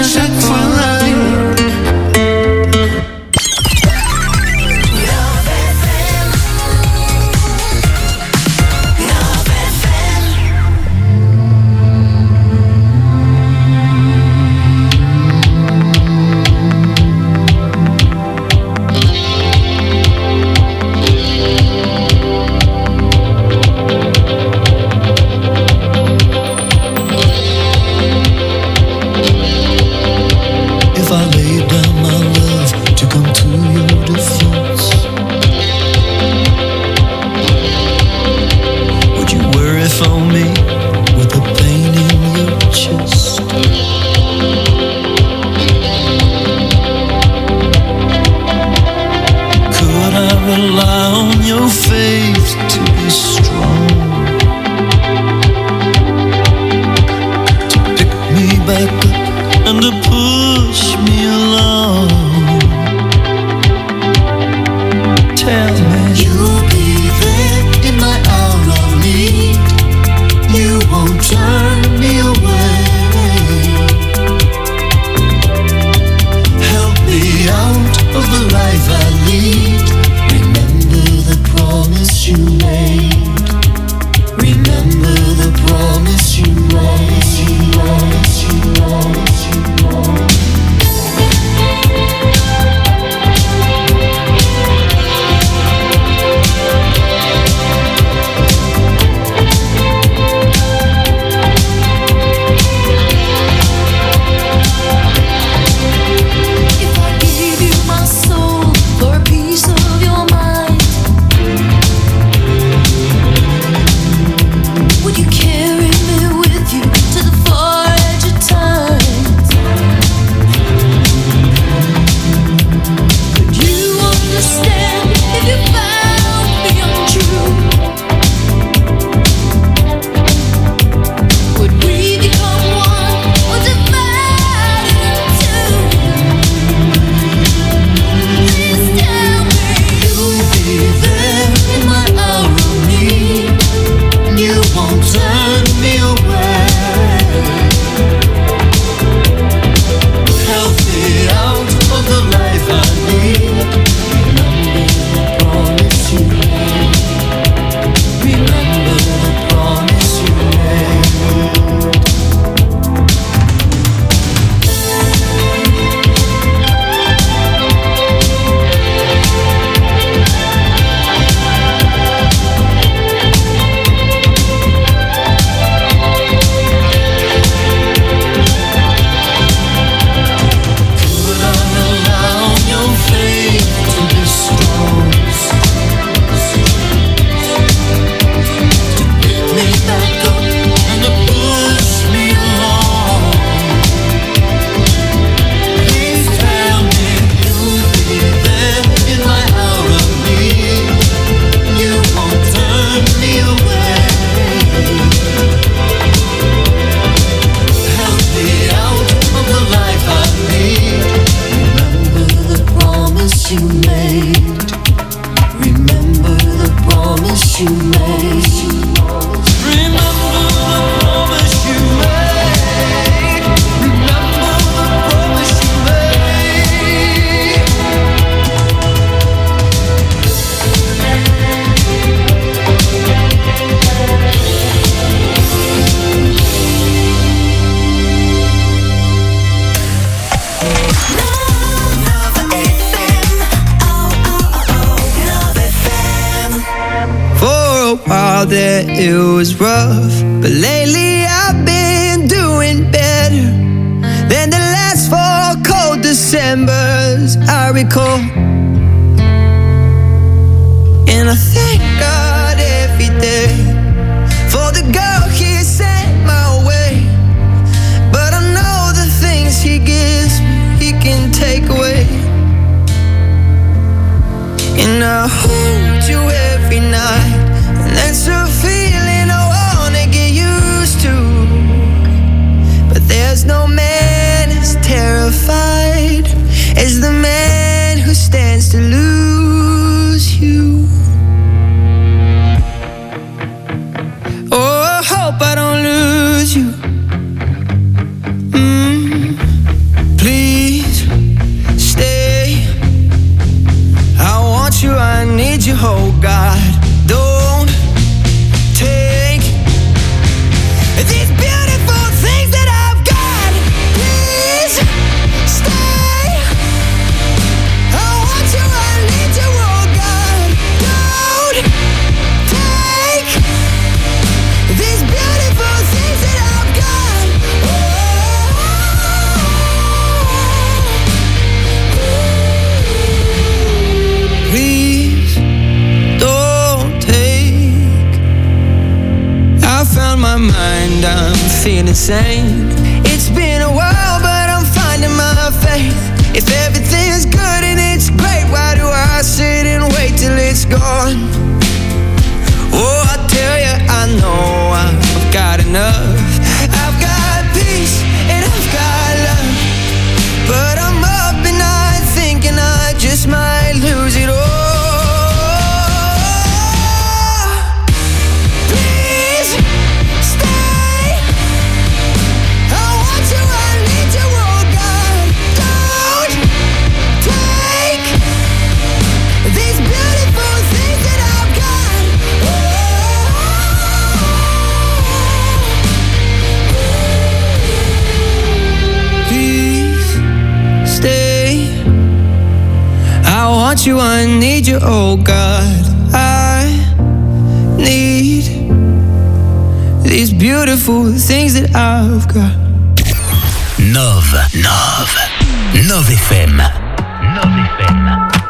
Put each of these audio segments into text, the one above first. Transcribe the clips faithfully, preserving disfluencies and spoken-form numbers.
chaque fois. While there it was rough, but lately I've been doing better than the last four cold Decembers I recall. And I thank God every day for the girl He sent my way. But I know the things He gives me, He can take away. And I hold you every night, and that's a feeling I wanna get used to. But there's no man as terrified as the man who stands to lose you. Oh, I hope I don't lose you. mm. feel insane. It's been a while, but I'm finding my faith. If everything's good and it's great, why do I sit and wait till it's gone? Oh, I tell you, I know I've got enough. I've got peace and I've got love, but I'm up at night thinking I just might lose it all. You, I need you, oh God. I need these beautiful things that I've got. Nove, Nove, Nove F M. Nove F M.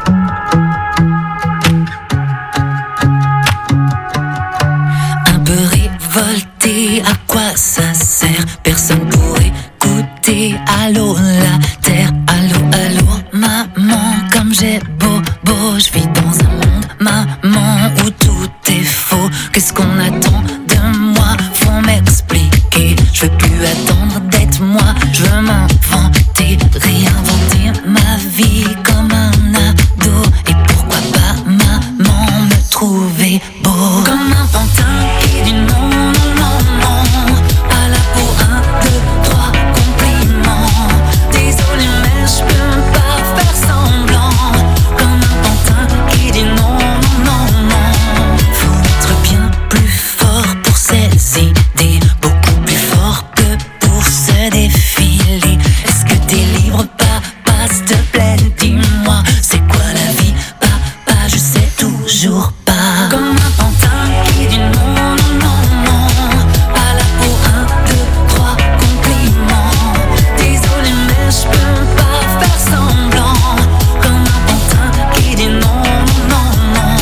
Un peu révolté, à quoi ça sert? Personne pour écouter. Allô la terre, allô, allô, maman, comme j'ai beau, beau, je vis dans un monde, maman, où tout est faux. Qu'est-ce qu'on attend de moi? Faut m'expliquer. Je veux plus attendre d'être moi. Je veux m'inventer, réinventer ma vie comme un ado. Et pourquoi pas maman me trouver beau? Comme un pantin qui dit non, non, non, non. Pas là pour un, deux, trois compliments. Désolé mais je peux pas faire semblant. Comme un pantin qui dit non, non, non, non. Faut être bien plus fort pour ces idées, beaucoup plus fort que pour se défiler. Est-ce que t'es libre, papa, s'il te plaît, dis-moi, c'est quoi la vie, papa, je sais toujours pas. Comme un pantin qui dit non, non, non, non. Pas là pour un, deux, trois compliments. Désolé mais je peux pas faire semblant. Comme un pantin qui dit non, non, non, non.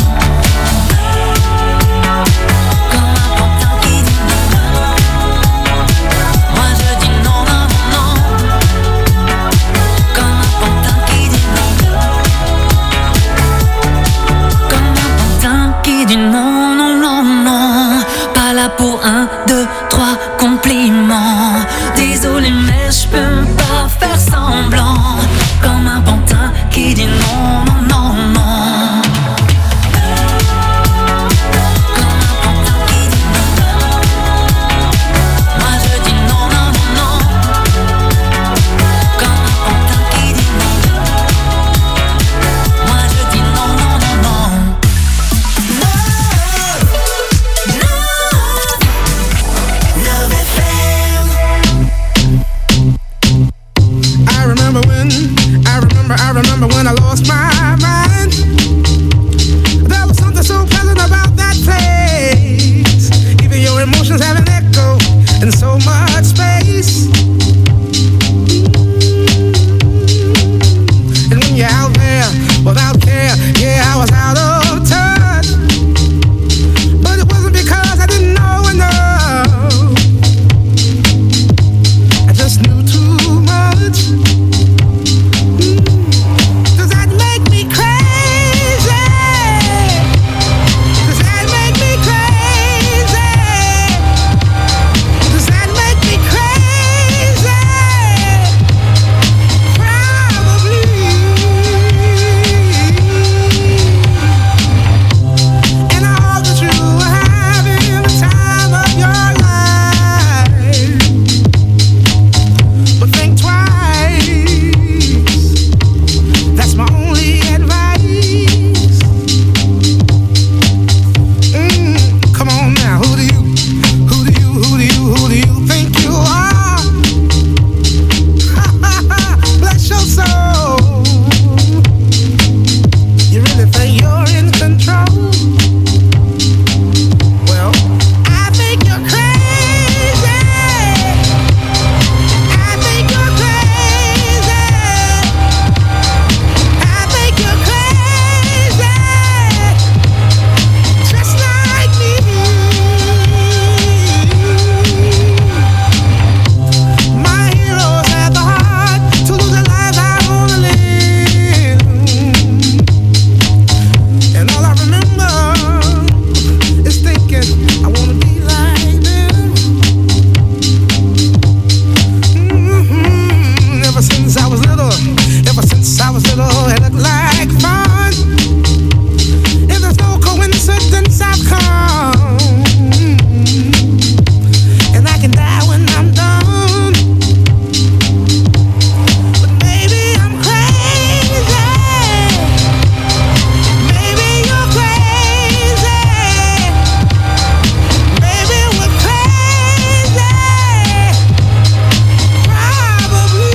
Comme un pantin qui dit non. Moi je dis non, non, non. Comme un pantin qui dit non. Comme un pantin qui dit non, non, non, non. Pas là pour un, deux, trois compliments. Désolé mais je peux pas faire semblant. Comme un pantin qui dit non, non, non, non. Comme un pantin qui dit non. Moi je dis non, non, non, non. Comme un pantin qui dit non. Moi je dis non, non, non, non. Love F M. I remember when, I remember, I remember when I lost my mind. There was something so pleasant about that place. Even your emotions have an echo in so much space. And when you're out there without care, yeah, I was out of touch. But it wasn't because I didn't know enough. I just knew too much. Ever since I was little, ever since I was little, it looked like fun. If there's no coincidence, I've come, and I can die when I'm done. But maybe I'm crazy. Maybe you're crazy. Maybe we're crazy. Probably.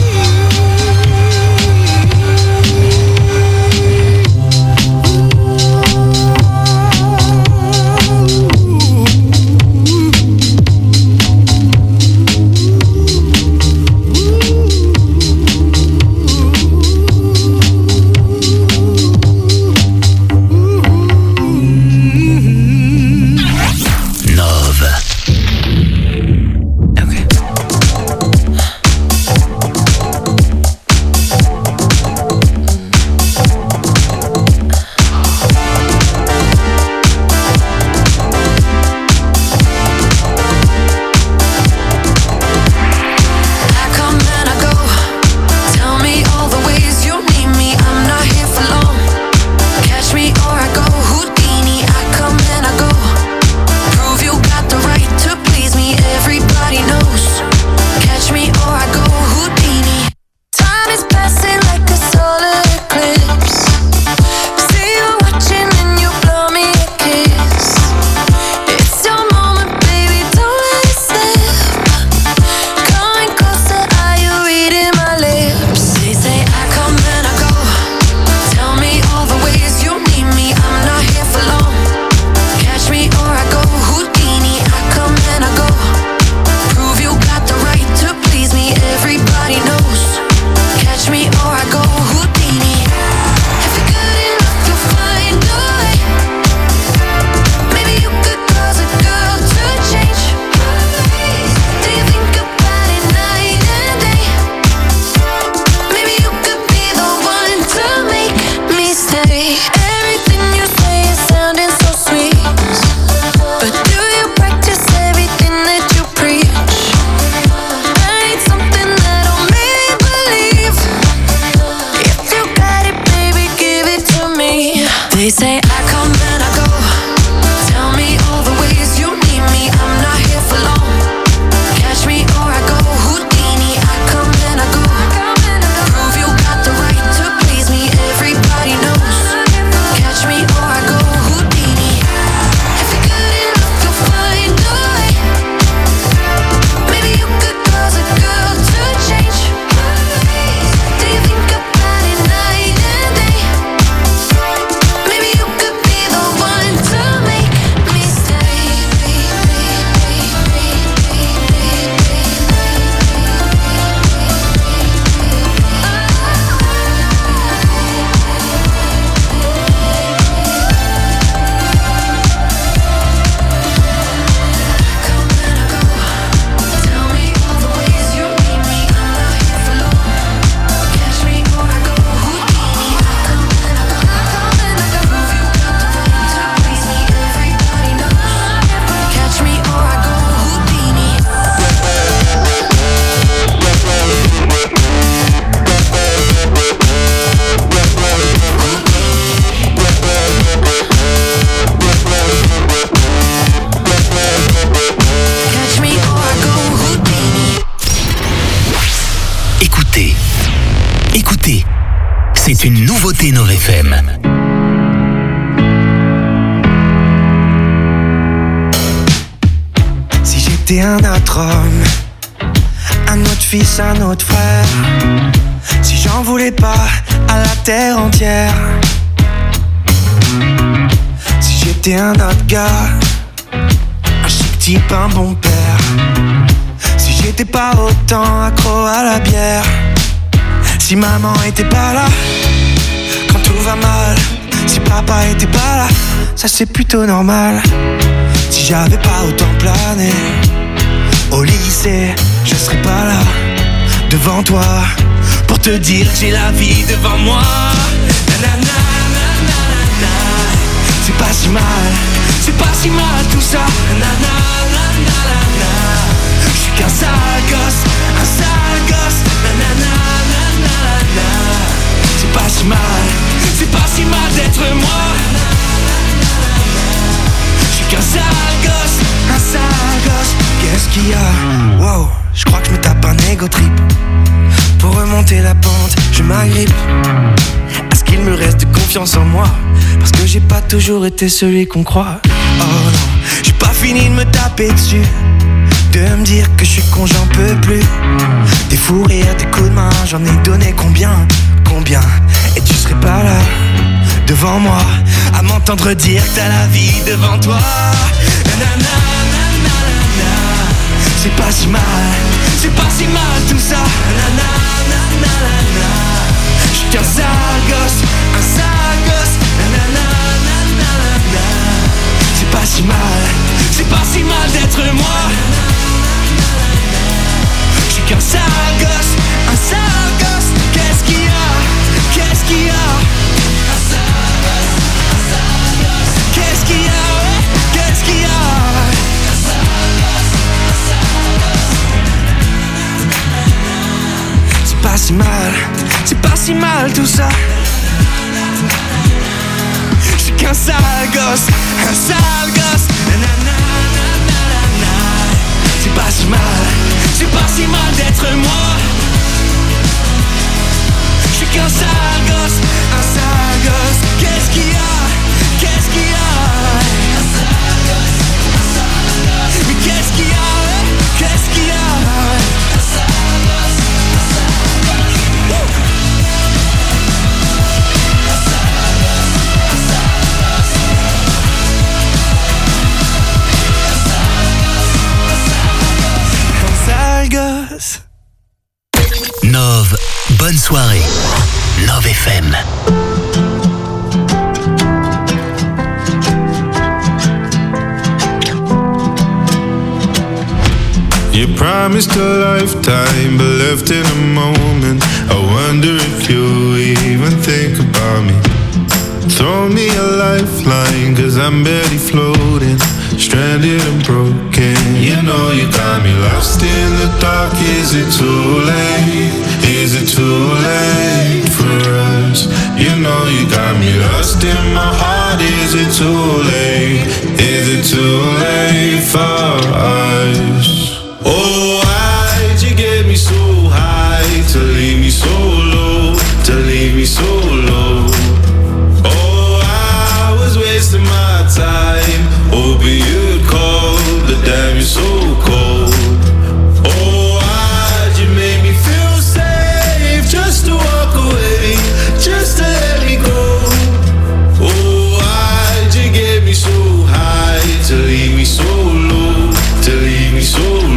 une nouveauté Nove F M. Si j'étais un autre homme, un autre fils, un autre frère, si j'en voulais pas à la terre entière, si j'étais un autre gars, un chic type, un bon père, si j'étais pas autant accro à la bière, si maman était pas là quand tout va mal, si papa était pas là, ça c'est plutôt normal. Si j'avais pas autant plané au lycée, je serais pas là devant toi pour te dire que j'ai la vie devant moi. Nanana, nanana, c'est pas si mal, c'est pas si mal tout ça. Nanana, nanana, je suis qu'un sale gosse, un sale gosse. Nanana, si mal, c'est pas si mal d'être moi. Je suis qu'un sale gosse, un sale gosse. Qu'est-ce qu'il y a? Wow, je crois que je me tape un ego trip. Pour remonter la pente, je m'agrippe. Est-ce qu'il me reste de confiance en moi? Parce que j'ai pas toujours été celui qu'on croit. Oh non, j'ai pas fini de me taper dessus, de me dire que je suis con, j'en peux plus. Des fous rires, des coups de main, j'en ai donné combien? Combien? Et tu serais pas là, devant moi, à m'entendre dire que t'as la vie devant toi. Nanana, nanana, c'est pas si mal, c'est pas si mal tout ça. Nanana, nanana, je suis qu'un sale gosse, un sale gosse. Nanana, nanana, c'est pas si mal, c'est pas si mal d'être moi. Je suis qu'un sale gosse, un sale gosse. Qu'est-ce qu'il y a? Qu'est-ce qu'il y a? Un sale gosse, un sale gosse. Qu'est-ce qu'il y a? Ouais, qu'est-ce qu'il y a? Un sale gosse, un sale gosse. C'est pas si mal, c'est pas si mal tout ça. Je suis qu'un sale gosse, un sale gosse. Nanana, nanana. C'est pas si mal, c'est pas si mal d'être moi. Je suis qu'un sale gosse, un sale gosse. Qu'est-ce qu'il y a? Qu'est-ce qu'il y a? Un sale gosse, un sale gosse. Mais qu'est-ce qu'il y a? Qu'est-ce qu'il y a? Un sale gosse, un sale gosse. Un sale gosse, un sale gosse. Un sale gosse. Nove, bonne soirée. Nove F M. You promised a lifetime, but left in a moment. I wonder if you even think about me. Throw me a lifeline, cause I'm barely floating, stranded and broken. You know you got me lost in the dark. Is it too late? Is it too late for us? You know you got me lost in my heart. Is it too late? Is it too late for us? Oh, why'd you get me so high to leave me so low, to leave me so low? Oh, I was wasting my time, hoping you'd call, but damn, you're so cold. Oh, why'd you make me feel safe, just to walk away, just to let me go? Oh, why'd you get me so high to leave me so low, to leave me so low?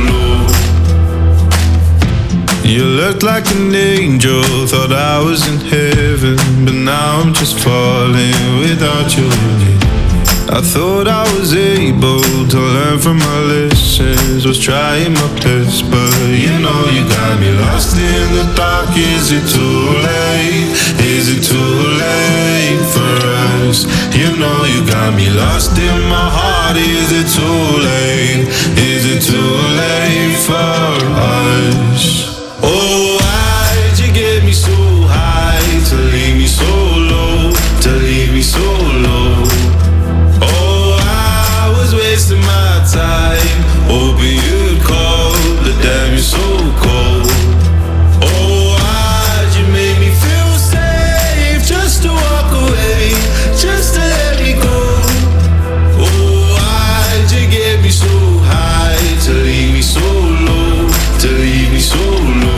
You looked like an angel, thought I was in heaven, but now I'm just falling without you. I thought I was able to learn from my lessons, was trying my best, but you know you got me lost in the dark. Is it too late? Is it too late for us? You know you got me lost in my heart. Is it too late? Is it too late for us? Oh, why'd you get me so high to leave me so low, to leave me so low? Oh, I was wasting my time, hoping you'd call, but damn, you're so cold. Oh, why'd you make me feel safe, just to walk away, just to let me go? Oh, why'd you get me so high to leave me so low, to leave me so low?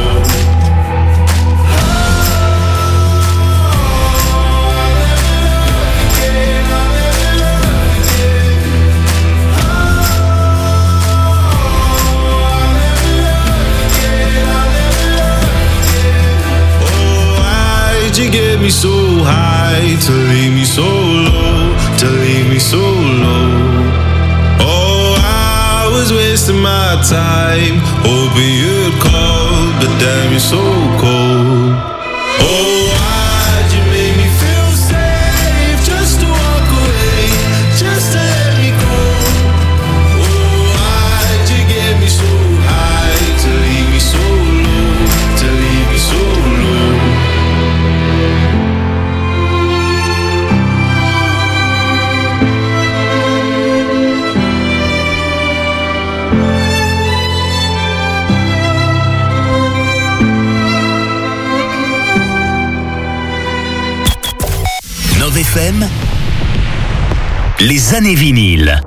You get me so high to leave me so low, to leave me so low. Oh, I was wasting my time, hoping you'd call, but damn, you're so cold. Oh, why'd you make me feel safe, just to walk away, just to let me go? Oh, why'd you get me so high to leave me so low, to leave me so low? Nove F M, les années vinyles.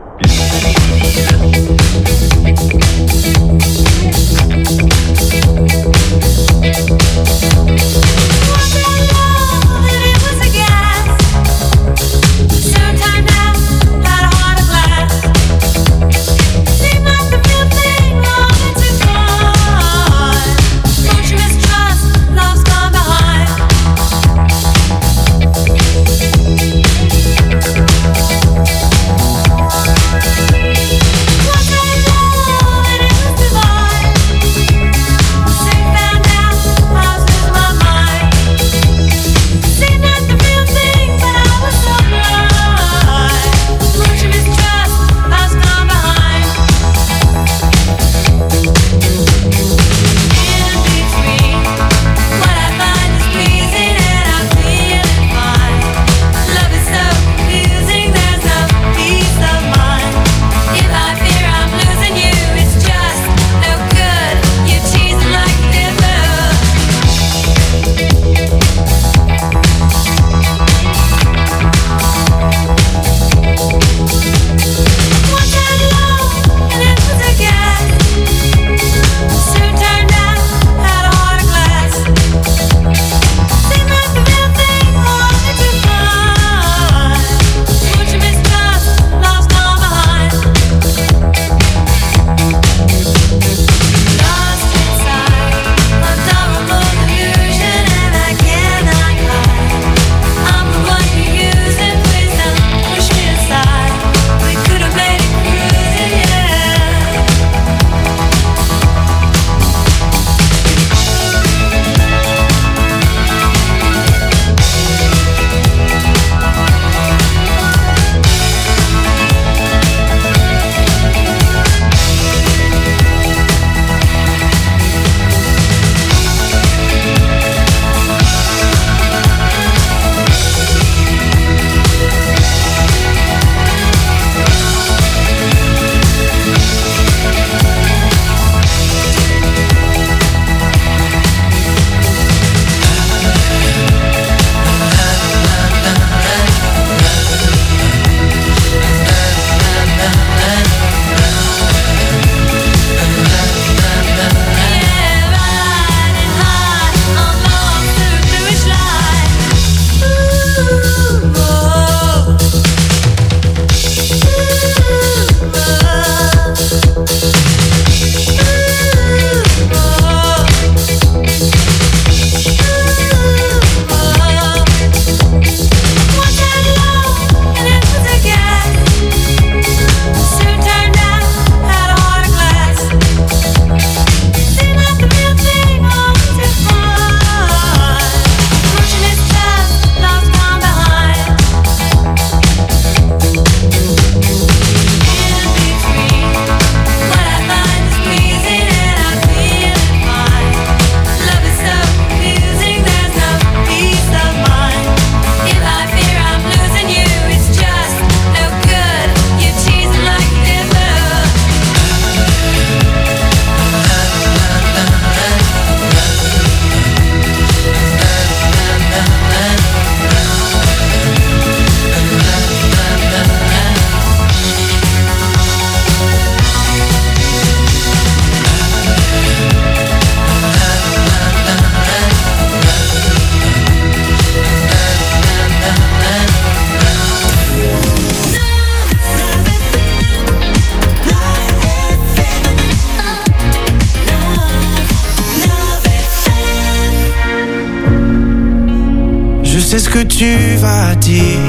sais ce que tu vas dire,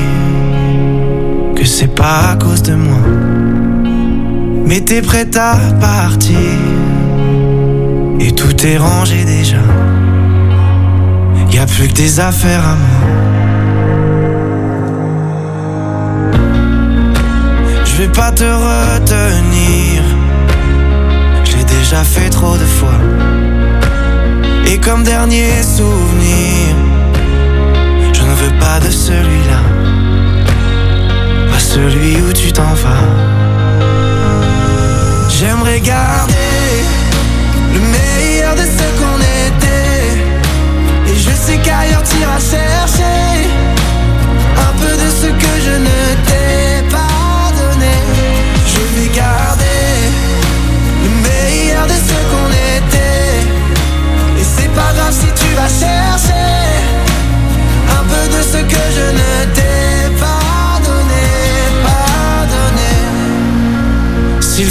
que c'est pas à cause de moi, mais t'es prête à partir, et tout est rangé déjà. Y'a plus que des affaires à moi. Je vais pas te retenir, j'ai déjà fait trop de fois. Et comme dernier souvenir, je ne veux pas de celui-là, pas celui où tu t'en vas. J'aimerais garder le meilleur de ce qu'on était, et je sais qu'ailleurs t'iras chercher un peu de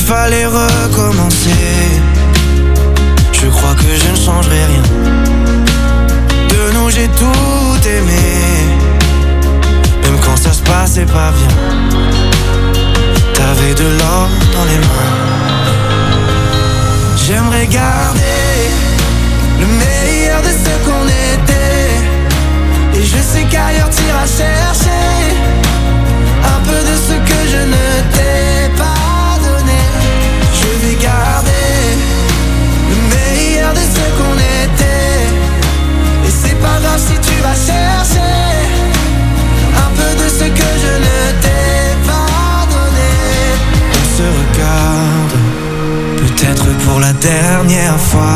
fallait recommencer. Je crois que je ne changerai rien. De nous j'ai tout aimé, même quand ça se passait pas bien. T'avais de l'or dans les mains. J'aimerais garder le meilleur de ce qu'on était. Et je sais qu'ailleurs t'iras chercher un peu de ce que je ne t'ai pas donné. Je vais garder le meilleur de ce qu'on était. Et c'est pas grave si tu vas chercher un peu de ce que je ne t'ai pas donné. On se regarde, peut-être pour la dernière fois,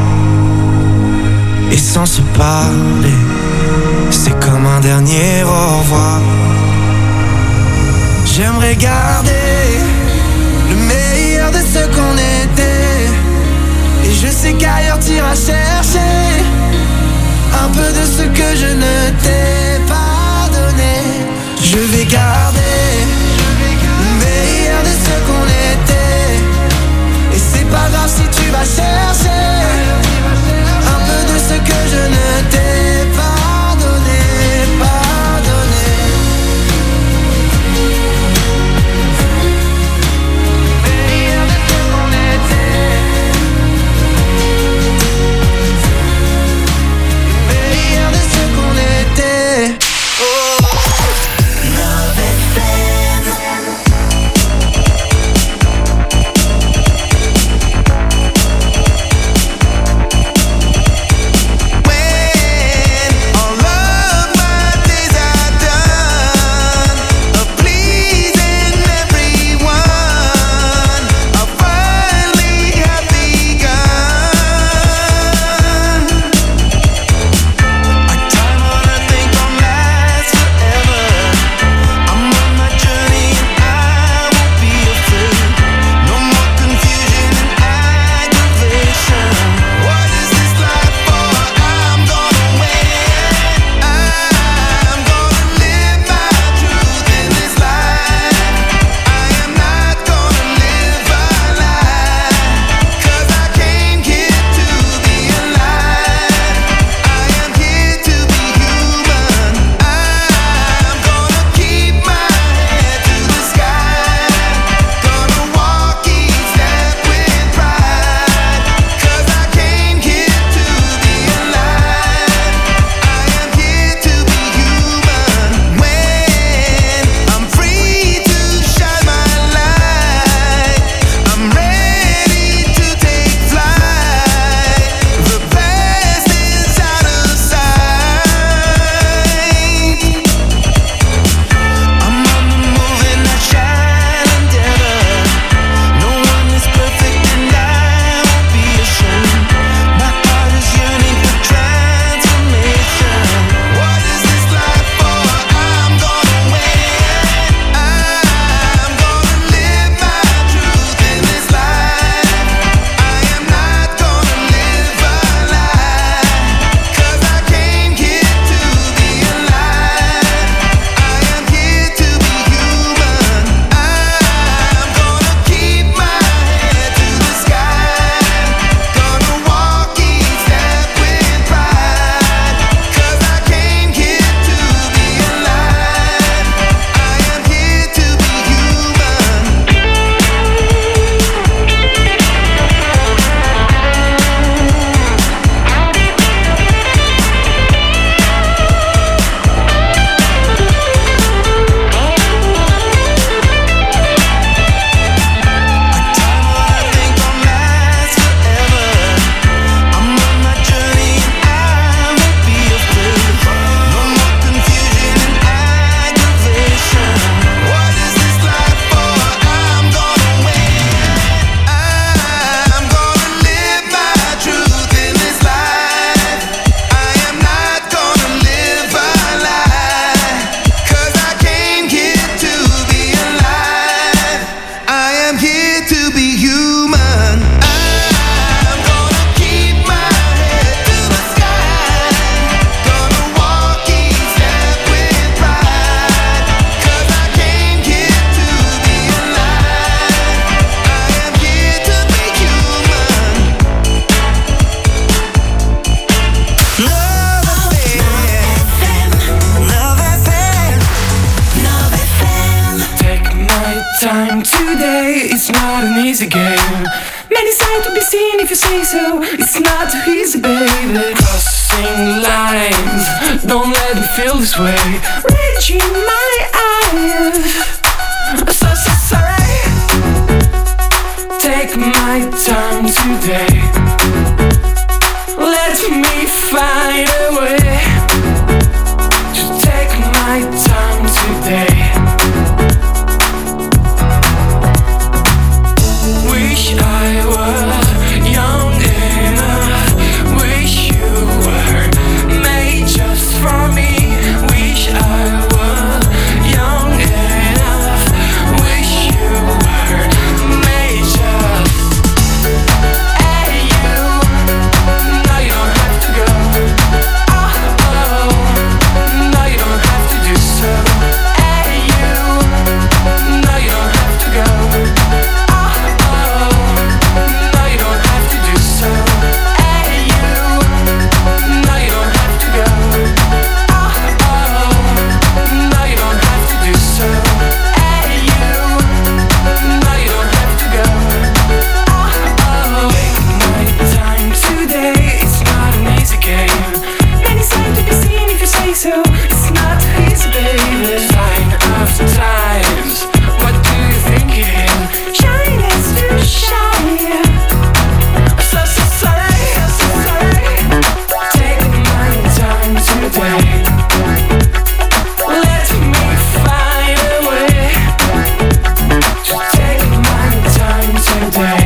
et sans se parler, c'est comme un dernier au revoir. J'aimerais garder le meilleur de ce qu'on était. Et je sais qu'ailleurs t'iras chercher un peu de ce que je ne t'ai pas donné. Je vais garder le meilleur de ce qu'on était. Et c'est pas grave si tu vas chercher un peu de ce que je ne t'ai pas donné, pas donné. Meilleur de ce qu'on était. Meilleur de ce qu'on était. not an easy game. Many sights to be seen if you say so. It's not too easy, baby. Crossing lines, don't let me feel this way. Reaching my eyes, so, so sorry. Take my time today. Let me find a way to take my time today. Wish I was young enough. Wish you were made just for me. Wish I was young enough. Wish you were made just. Hey you, no you don't have to go. Oh oh, no you don't have to do so. Hey you, no you don't have to go. So it's not easy, baby. Sign of times. What do you think it is? Shine is to shine. So, so sorry, so sorry. Take my time today. Let me find a way to take my time today.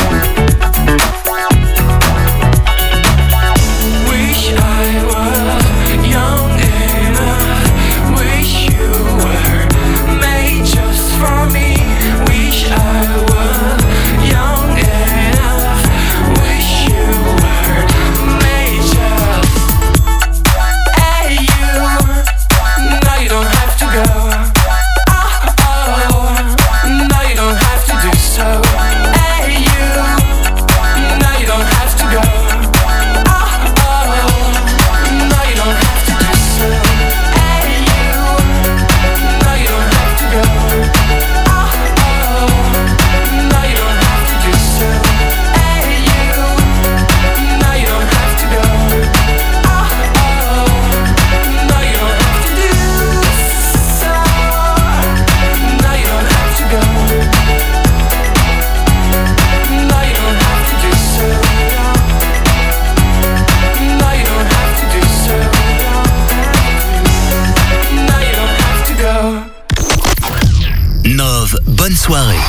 Wish I was young enough. Wish you were made just for me. Wish I was young enough. Wish you were made just. Hey you, no you don't have to go. Oh oh, no you don't have to do so. Hey you, no you don't have to go. Oh oh, no you don't have to do so. Hey you, no you don't have to go. Oh oh, no you don't have to do so. Hey you, no you don't have to go. Oh oh, no you don't have to do so. No you don't have to go. No you don't have to do so. No you don't have to do so. No you don't have to go. Nove, bonne soirée.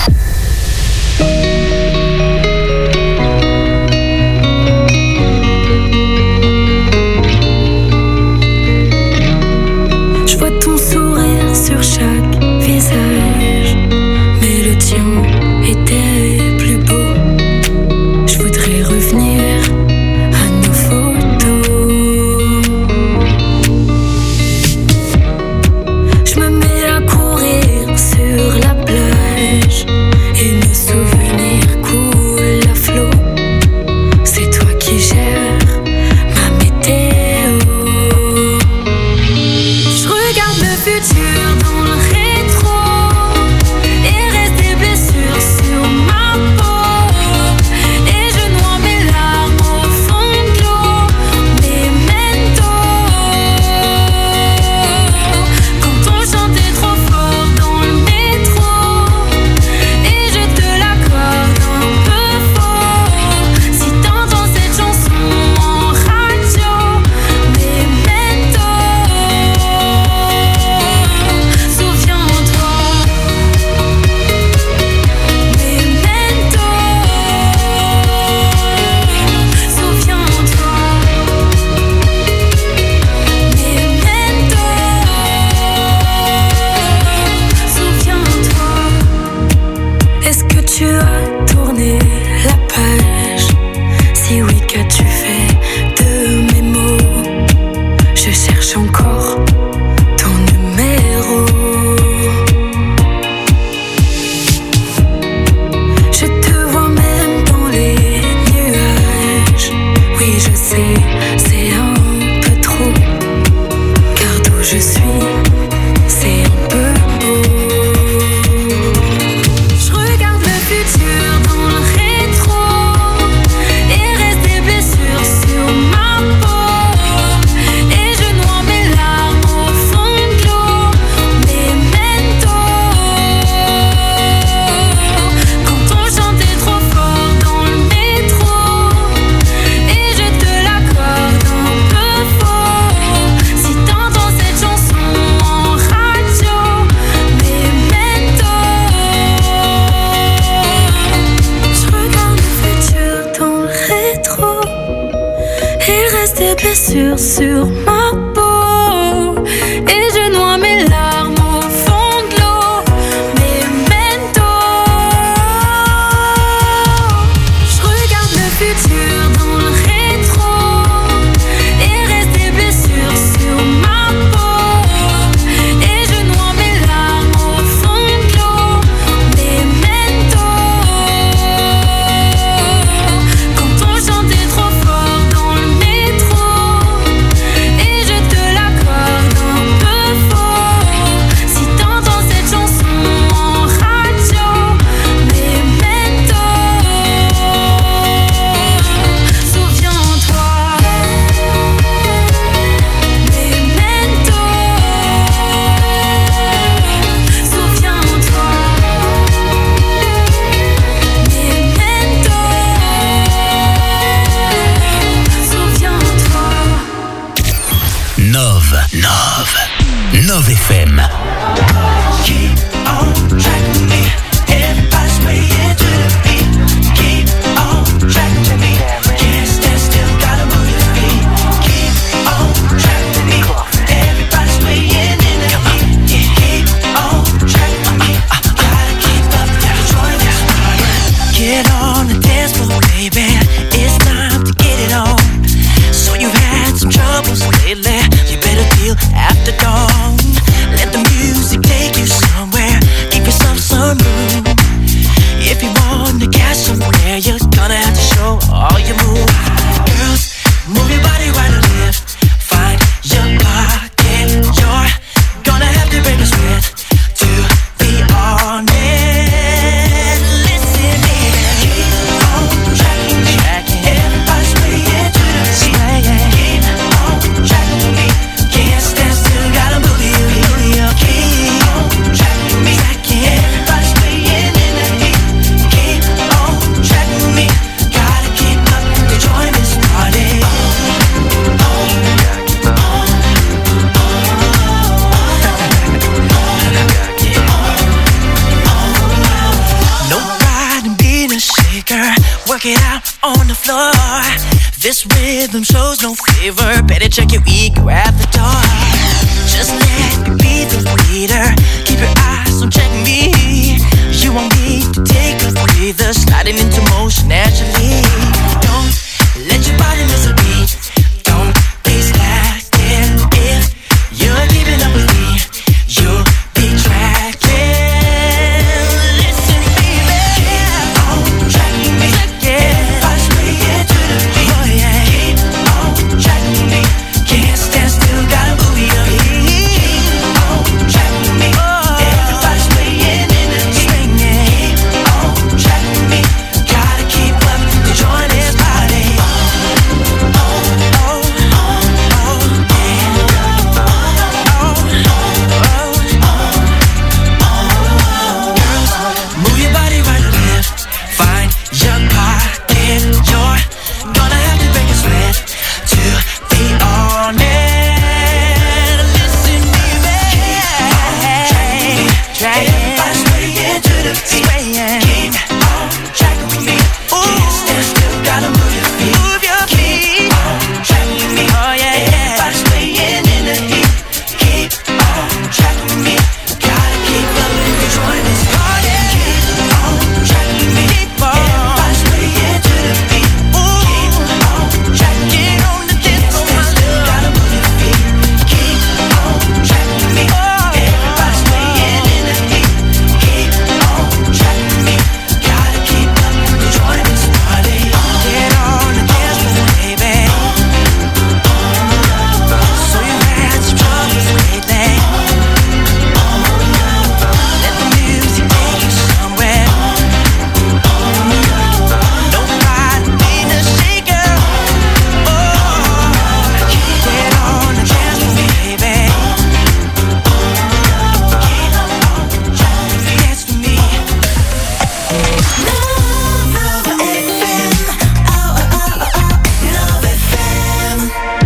Je vois ton sourire sur chaque visage, mais le tien était plus beau. Je voudrais revenir à nos photos. Je me mets à courir sur la plage et nos souvenirs coulent à flot. C'est toi qui gères ma météo. Je regarde le futur dans le rétro et reste des blessures sur ma peau. Et je noie mes larmes au fond de l'eau. Memento. Quand on chantait trop fort dans le métro et je te l'accorde un peu fort. Si t'entends cette chanson en radio, Memento. Souviens-toi, Memento. Souviens-toi, Memento. Souviens-toi. Est-ce que tu as tourné la page? Si oui, qu'as-tu fait de mes mots? Je cherche encore ton numéro. Je te vois même dans les nuages. Oui, je sais, c'est un peu trop. Car d'où je suis, c'est un peu beau. Je regarde le futur ma peau et je noie mes larmes au fond de l'eau. Memento, je regarde le futur dans le rétro et reste des blessures sur ma peau et je noie mes larmes au fond de l'eau. Memento, quand on chantait trop fort dans le métro et je te l'accorde un peu faux. Si t'entends cette chanson en radio, Memento, souviens-toi. Memento, souviens-toi. Memento, souviens-toi. Nove, Nove, Nove F M. Keep on track with me. Everybody's swaying to the beat. Keep on track with me. Can't stand still, gotta move your feet. Keep on track with me. Everybody's swaying in the heat. Keep on track with me. Gotta keep up, gotta join this party. Get on the dance floor, baby. It's time to get it on. So you've had some troubles lately. You better deal after dawn. Let the music take you somewhere. Give yourself some room. If you want to catch somewhere, you're gonna have to show all your moves. Girls, move your body right or left. Find your pocket. You're gonna have to break a sweat to be honest. Listen, baby. Keep on tracking me. Everybody's swaying to the beat. Keep on tracking me. Can't stand still, gotta move you. Keep on tracking me. Everybody's swaying in the heat. Keep on tracking me. Gotta keep up to join this party. No pride in being a shaker. Work it out on the floor. This rhythm shows no favor. Better check your ego at the door. Just let me be the leader. Keep your eyes on check me. You won't need to take a breather. Sliding into motion naturally. Don't let your body miss a beat. Don't be slacking. If you're keeping up with me, you'll be tracking. Listen, baby. Keep on tracking me. Everybody's swaying to the beat. Oh, yeah. Keep on tracking me. Can't stand still, gotta move your feet. Keep on tracking me. Everybody's swaying in the heat. Keep on tracking me. Gotta keep up to join this party. Oh, oh, oh, oh, yeah. Oh, oh, oh. Girls, move your body right or left. Find your pocket. You're gonna have to break a sweat to be honest. Listen, baby. Everybody's swaying to the beat. Keep on tracking with me. Can't stand still, gotta move your feet. Move your feet. Keep on tracking with me. Oh, yeah, yeah. Everybody's swaying in the heat. Keep on tracking with me. Gotta keep up and join this party. Keep on tracking with me. Everybody's swaying to the beat. Keep on tracking with me. Can't stand still, gotta move your feet. Keep on tracking with me. Everybody's swaying in the heat. Keep on tracking with me. Gotta keep up and join this party. Get on the dance floor, baby. So you had some troubles lately. Let the music take you somewhere. No pride in being a shaker. Oh, get on the dance floor, baby. Dance with me. Nova F M. Oh, oh, oh, oh. Nova F M.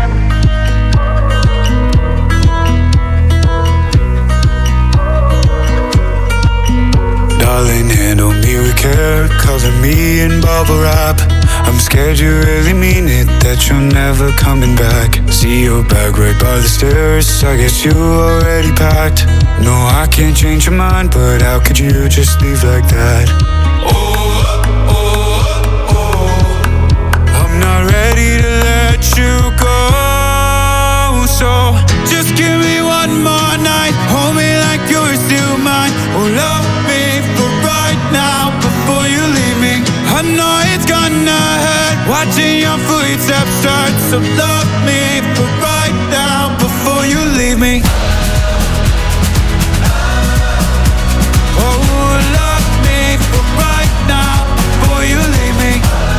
Darling, handle me with care. Color me in bubble wrap. I'm scared you really mean it. that you're never coming back. See your bag right by the stairs, I guess you already packed. No, I can't change your mind, but how could you just leave like that? Oh, oh, oh, I'm not ready to let you go. So just give me one more night, hold me like you're still mine. Oh, love me for right now before you leave me. I know it's gonna hurt watching your footsteps start. So love me for right now before you leave me. Oh, love me for right now before you leave me.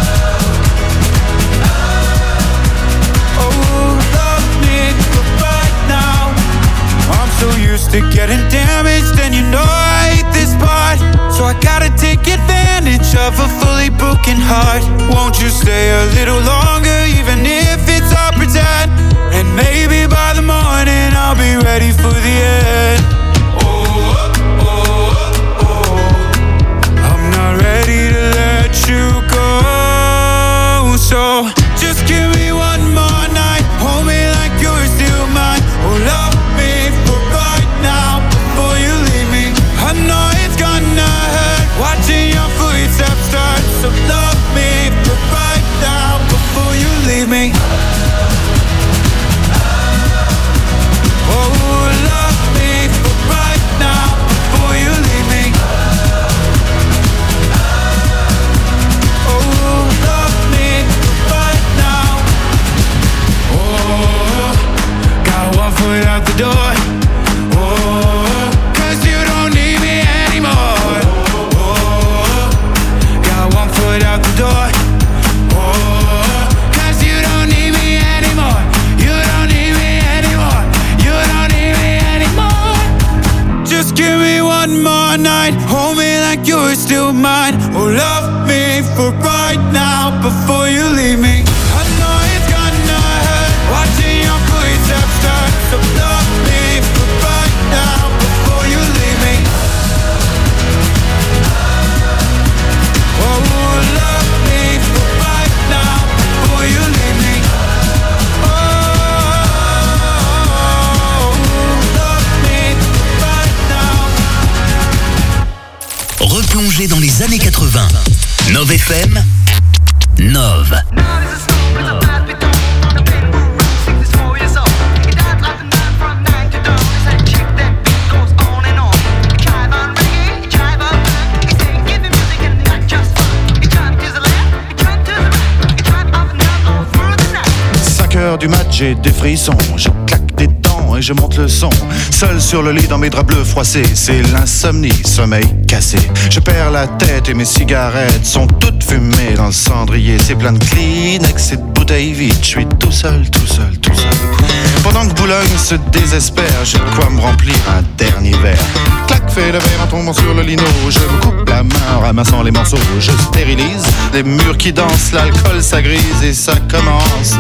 Oh, love me for right now. I'm so used to getting damaged, and you know I hate this part. So I gotta take advantage of a fully broken heart. Won't you stay a little longer, even if it's all pretend? And maybe by the morning I'll be ready for the end. Oh, oh, oh, oh. I'm not ready to let you go. So just give me one more night, hold me like you're still mine. Oh, love me for right now before you leave me. I know it's gonna hurt watching your footsteps start. So love me for right now before you leave me. Oh, love me for right now before you leave me. Oh, love me for right now. Oh, got one foot out the door. Oh, 'cause you don't need me anymore. Oh, got one foot out the door. Oh, 'cause you don't need me anymore. You don't need me anymore. You don't need me anymore. Just give me one more night, hold me like you're still mine. Oh, love me for right now before you leave me. I know it's gonna hurt watching your footsteps start. So love me for right now before you leave me. Oh, love me for right now before you leave me. Oh, love me for right now. Replongez dans les années quatre-vingts. Nove F M, Nove. cinq heures du match, j'ai des frissons, je claque des dents et je monte le son. Seul sur le lit dans mes draps bleus froissés, c'est l'insomnie, sommeil cassé. Je perds la tête et mes cigarettes sont toutes fumées dans le cendrier. C'est plein de Kleenex et de bouteilles vides, je suis tout seul, tout seul, tout seul. Pendant que Boulogne se désespère, j'ai de quoi me remplir un dernier verre. Clac, fait le verre en tombant sur le lino. Je me coupe la main en ramassant les morceaux. Je stérilise les murs qui dansent, l'alcool ça grise et ça commence.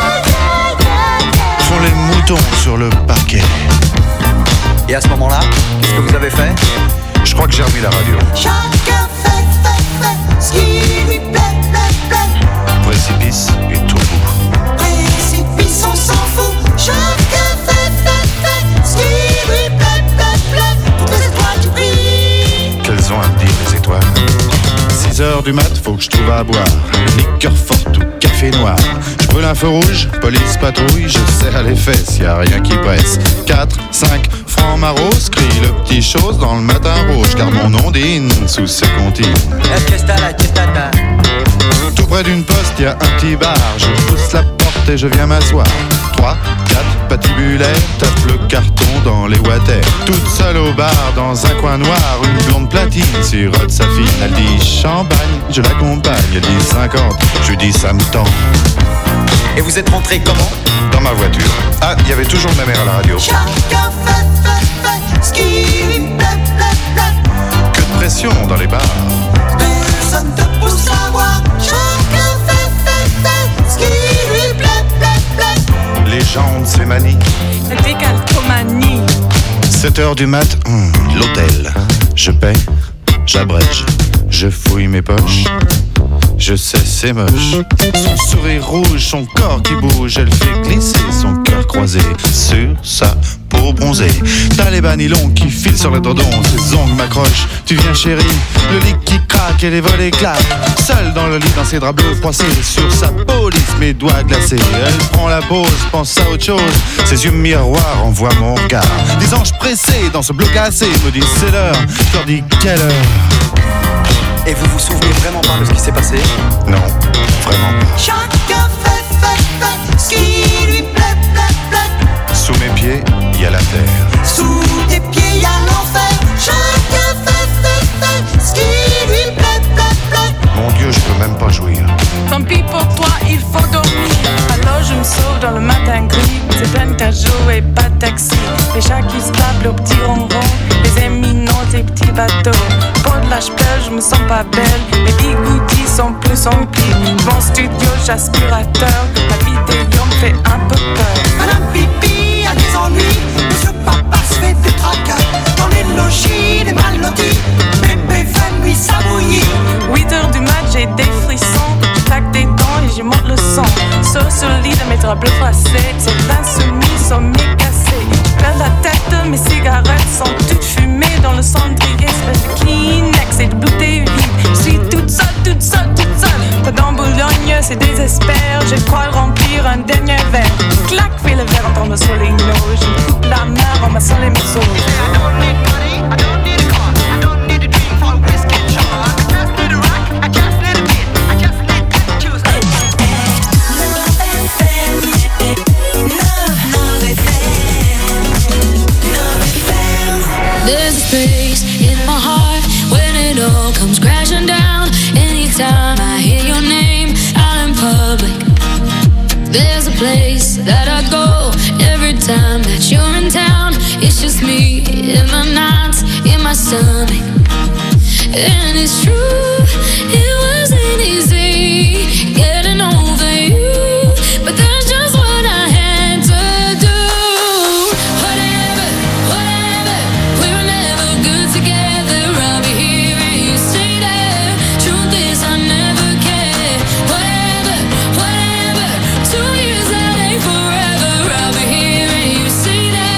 Font les moutons sur le parquet. Et à ce moment-là, qu'est-ce que vous avez fait? Je crois que j'ai remis la radio. Chacun fait, fait, fait ce qui lui plaît, plaît, plaît. Précipice et tout bout. Précipice, on s'en fout. Chacun fait, fait, fait ce qui lui plaît, plaît, plaît. Toutes les étoiles qui brillent. Qu'elles ont à me dire les étoiles. six heures du mat, faut que je trouve à boire. Liqueur forte ou café noir. Je brûle un feu rouge, police patrouille. Je serre les fesses, y a rien qui presse. quatre, cinq, francs maros, crie le petit chose dans le matin rouge. Car mon ondine sous ses comptines. La fiesta, la fiesta, ta. Tout près d'une poste, y a un petit bar. Je pousse la porte et je viens m'asseoir. trois, quatre, patibulaire, tape le carton dans les water. Toute seule au bar, dans un coin noir, une blonde platine sirote sa fille. Elle dit champagne, je l'accompagne. Elle dit cinquante, je lui dis ça me tend. Et vous êtes rentré comment? Dans ma voiture. Ah, il y avait toujours ma mère à la radio. Chacun fait, fait, fait ce qui lui plaît, plaît, plaît. Que de pression dans les bars. Personne te pousse à boire. Chacun fait, fait, fait ce qui lui plaît, plaît, plaît. Les gens de ces manies. La décalcomanie. sept heures du mat, hum, l'hôtel. Je paie, j'abrège, je fouille mes poches. Je sais, c'est moche. Son sourire rouge, son corps qui bouge, elle fait glisser son cœur croisé sur sa peau bronzée. T'as les bas nylons qui filent sur le dredon, ses ongles m'accrochent. Tu viens chérie, le lit qui craque et les volets claquent. Seule dans le lit, dans ses draps bleus froissés, sur sa peau lisse, mes doigts glacés. Elle prend la pause, pense à autre chose. Ses yeux miroirs envoient mon regard. Des anges pressés dans ce bleu glacé me disent c'est l'heure. Je leur dis quelle heure. Et vous vous souvenez vraiment pas de ce qui s'est passé? Non, vraiment pas. Chacun fait, fait, fait ce qui lui plaît, plaît, plaît. Sous mes pieds, il y a la terre. Sous tes pieds, il y a l'enfer. Chacun fait, fait, fait ce qui lui plaît, plaît, plaît. Mon Dieu, je peux même pas jouir. Tant pis pour toi, il faut dormir. Alors je me sauve dans le matin gris. C'est plein de jouer, pas de taxi. Les chats qui se tapent le petit ronron. Les éminents, tes petits bateaux. Pour de l'âge pleure, je me sens pas belle. Les bigoudis sont plus remplis. Mon studio, j'aspirateur. La vidéo me fait un peu peur. Madame Pipi a des ennuis. Monsieur Papa se fait des tracas. Dans les logis, les mal lotis. Bébé fait nuit s'abouillir. huit heures du mat, j'ai des frissons. Je claque des dents et j'y monte le son. Sauf sur le lit de mes draps bleus froissés. Ces insoumis sont mécassés. Je perds la tête, mes cigarettes sont toutes fumées dans le cendrier. Espèce de Kleenex et de bouteille vide. Je suis toute seule, toute seule, toute seule. Pas dans Boulogne, c'est désespère. Je crois remplir un dernier verre. Clac, fais le verre en tombant sur les noix. Je me coupe la main en massant les morceaux. There's a space in my heart when it all comes crashing down. Anytime I hear your name out in public, there's a place that I go every time that you're in town. It's just me in my nights, in my stomach. And it's true, it wasn't easy getting over you, but that's just what I had to do. Whatever, whatever, we were never good together. I'll be here and you stay there. Truth is I never cared. Whatever, whatever, two years that ain't forever. I'll be here and you stay there.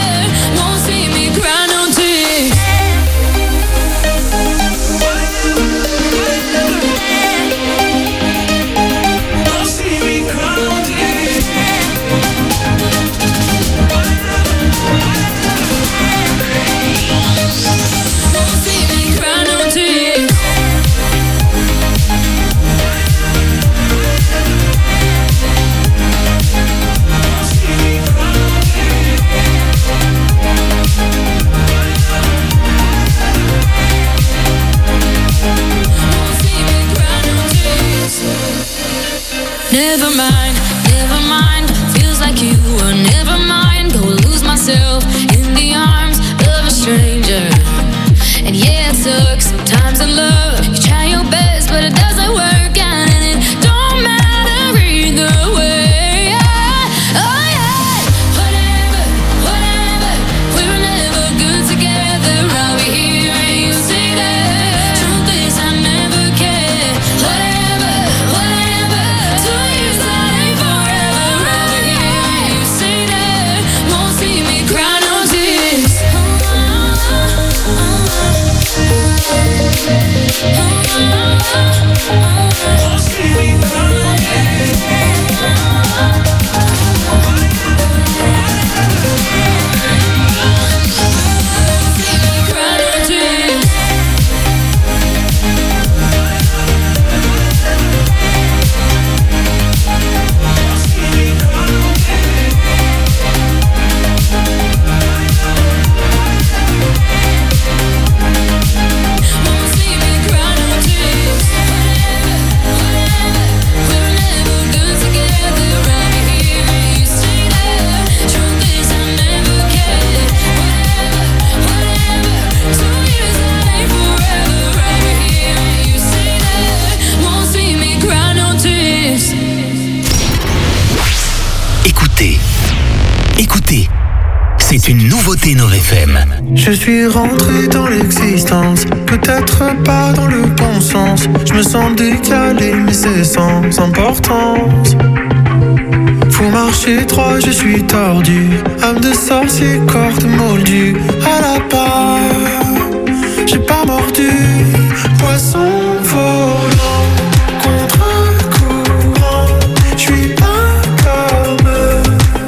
c'est une nouveauté Nove F M. Je suis rentré dans l'existence, peut-être pas dans le bon sens. Je me sens décalé, mais c'est sans importance. Faut marcher droit, je suis tordu. Âme de sorcier, corde moldue. À la barre, j'ai pas mordu. Poisson volant, contre-courant. Je suis pas comme eux.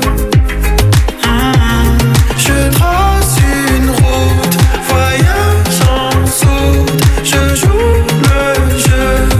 Mmh. Je trace une route, voyage en soute. Je joue le jeu.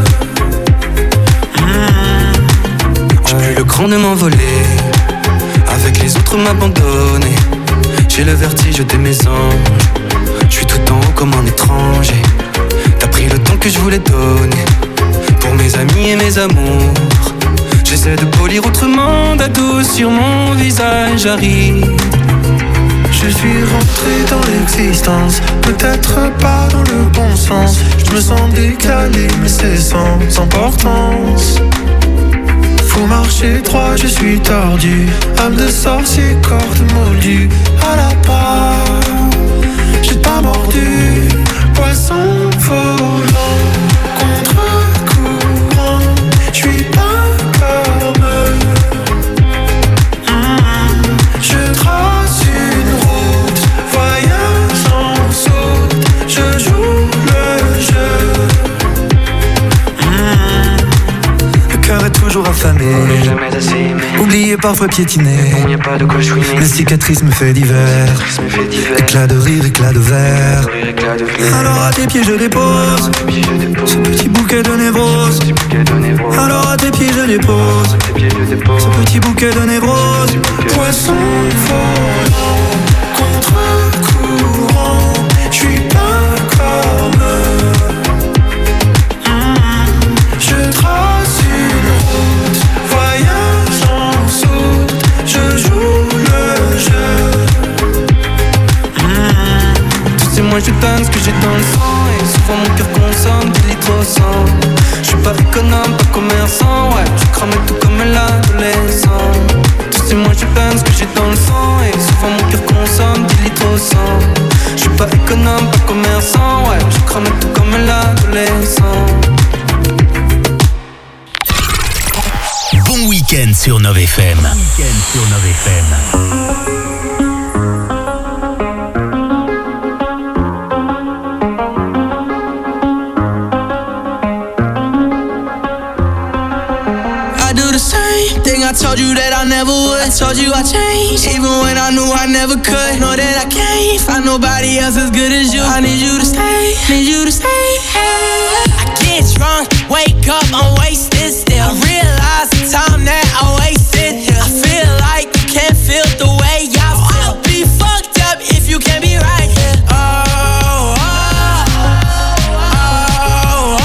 Mmh. J'ai eu le cran de m'envoler, avec les autres m'abandonner. J'ai le vertige des mes anges. Je suis tout en haut comme un étranger. T'as pris le temps que je voulais donner pour mes amis et mes amours. J'essaie de polir autrement, d'ado sur mon visage arrive. Je suis rentré dans l'existence, peut-être pas dans le bon sens. Je me sens décalé, mais c'est sans importance. Faut marcher droit, je suis tordu. Âme de sorcier, corde moldue. À la barre, j'ai pas mordu. Poisson volant, contre-courant. Je suis pas comme eux. Mmh. Je trace une route, voyage en saute. Je joue le jeu. Mmh. Le cœur est toujours affamé, jamais assez aimé. oublié parfois piétiné. Y'a pas de quoi chouiner. Les cicatrices me fait divers. Éclat de rire, éclat de verre. Alors à tes pieds je dépose ce petit bouquet de névrose. Alors à tes pieds je dépose ce petit bouquet de névrose. Poisson volant, contre-courant. Je suis pas comme eux. Mmh. Je trace une route, voyage en soute. Je joue le jeu. Mmh. Tu sais moi je donne ce que j'ai dans le sang. Et souvent mon cœur consomme des litres au sang. Je suis pas économe, pas commerçant. Ouais, je crame tout comme l'adolescent. Tu sais moi je donne ce que j'ai dans le sang. Et souvent mon cœur consomme des litres au sang. Je suis pas économe, pas commerçant. Ouais, je crame tout comme l'adolescent. Bon week-end sur Nove F M. Bon week-end sur Nove F M. I told you that I never would. I told you I changed, even when I knew I never could. Know that I can't find nobody else as good as you. I need you to stay, need you to stay. I get drunk, wake up, I'm wasted still. I realize the time that I wasted here. I feel like you can't feel the way I feel. I'll be fucked up if you can't be right here. Oh, oh, oh, oh,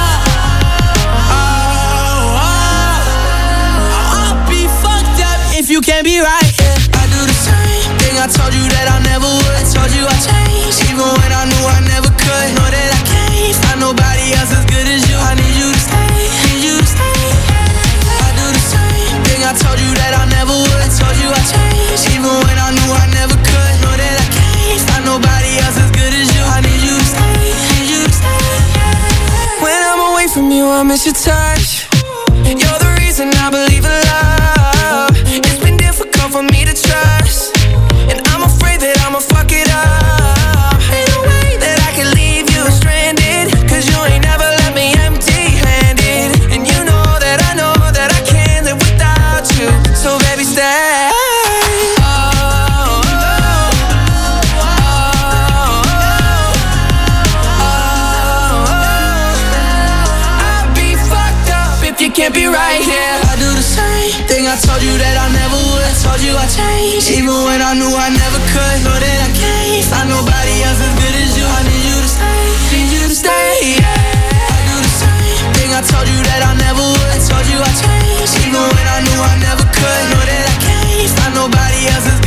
oh, oh. I'll be fucked up if you can't be right here. I do the same thing I told you that I never would. I told you I changed, even when I knew I never could. Know that I can't find nobody else as good as you. I need you to stay, need you to stay. I do the same thing I told you that I never would. I told you I changed, even when I knew I never could. Know that I can't find nobody else as good as you. I need you to stay, need you to stay. When I'm away from you, I miss your touch. You're the reason I believe in love. It's been difficult for me to trust, and I'm afraid that I'ma fuck it up. Ain't no way that I can leave you stranded, cause you ain't never left me empty-handed. And you know that I know that I can't live without you. So baby stay. Can't be right here. I do the same thing I told you that I never would. I told you I changed, even when I knew I never could. Know that I can't find nobody else as good as you. I need you to stay, need you to stay. Yeah. I do the same thing I told you that I never would. I told you I changed, even when I knew I never could. Know that I can't find nobody else as